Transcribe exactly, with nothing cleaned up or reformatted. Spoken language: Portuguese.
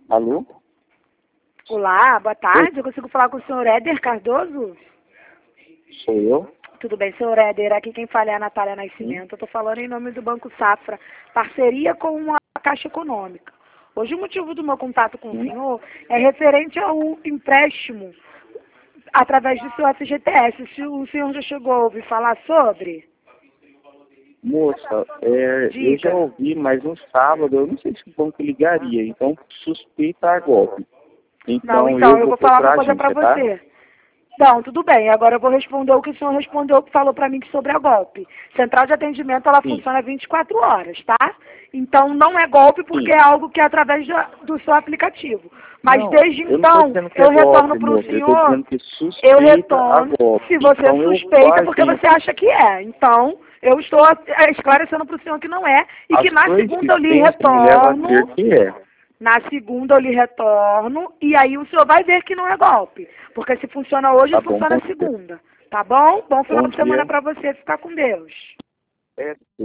Alô? Olá, boa tarde. Eu consigo falar com o senhor Éder Cardoso? Sou eu? Tudo bem, senhor Éder. Aqui quem fala é a Natália Nascimento. Eu estou falando em nome do Banco Safra, parceria com a Caixa Econômica. Hoje o motivo do meu contato com o senhor é referente ao empréstimo através do seu F G T S. Se o senhor já chegou a ouvir falar sobre? Moça, é, eu já ouvi, mas no sábado eu não sei se o banco ligaria, então suspeita a golpe. Então, Não, então eu, eu vou vou falar uma procurar a coisa para agência, tá? você. Não, tudo bem. Agora eu vou responder o que o senhor respondeu, que falou para mim que sobre a golpe. Central de atendimento, ela Sim, funciona vinte e quatro horas, tá? Então não é golpe porque sim. é algo que é através da- do seu aplicativo. Mas Não, desde eu não estou então, dizendo que é eu retorno golpe, para o moça. Eu estou senhor, dizendo que eu suspeita a retorno, golpe. se você Então, eu vou suspeita, à porque você agência. acha que é. Então, eu estou eh, esclarecendo para o senhor que não é, e A que na sua segunda eu lhe insistência me leva a crer retorno. que é. Na segunda eu lhe retorno e aí o senhor vai ver que não é golpe. Porque se funciona hoje, Tá bom, funciona bom na dia. segunda. Tá bom? Bom final Bom de semana dia. para você. Ficar com Deus. É,